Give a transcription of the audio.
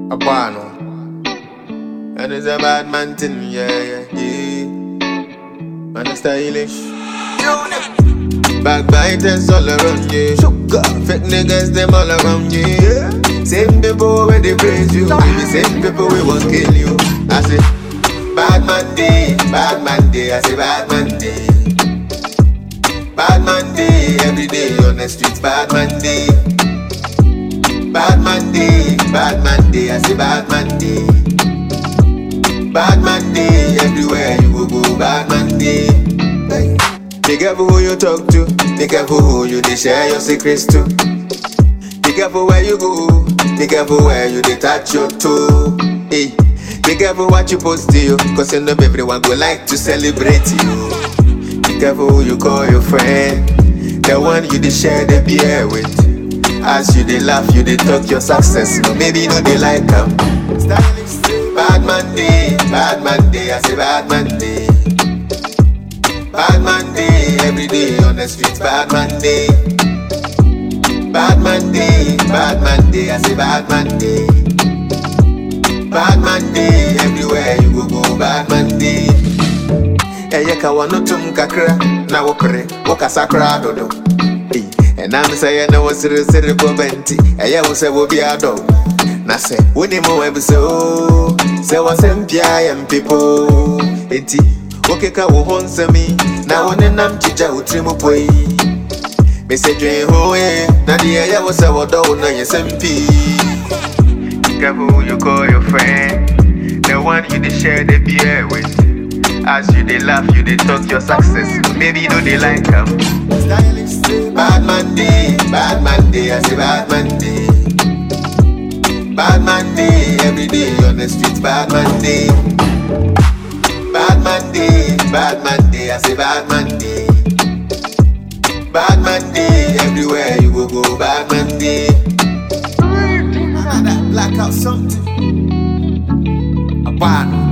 Apano. And it's a bad man thing, yeah. Man, it's stylish. Backbiters all around you. Fake niggas, them all around you. Same people where they praise you. Maybe same people we won't kill you. I say, bad man day. I say, bad man day. Bad man day, every day on the streets, bad man day. Bad man day, I say bad man day. Bad man day, everywhere you go, bad man day. Be careful who you talk to, be careful who you they share your secrets to. Be careful where you go, be careful where you they touch your toe. Hey, be careful what you post to you, cause you know everyone go like to celebrate you. Be careful who you call your friend, the one you they share the beer with. As you they laugh, you they talk your success, no maybe you know they like them. Bad man day, I say bad man day. Bad man day, every day on the streets, bad man day. Bad man day, I say bad man day. Bad man day, everywhere you go, bad man day. Eyeka wanotum kakra, na wopre, woka sakra dodo. And I'm saying I was a bobenti, I was a wobiado. Na say, when you move episode, say was MPI and people. Eti, okeka wo honse me, na one nam chija utrimo poi. Message hoye, na the air was a wodo na SMP. Careful who you call your friend, the one you they share the beer with. As you they laugh, you they talk your success. Maybe you know they like them. Bad man day, I say bad man day. Bad man day, every day on the streets, bad man day. Bad man day, I say bad man day. Bad man day, everywhere you go, bad man day. I got that blackout something. A bad.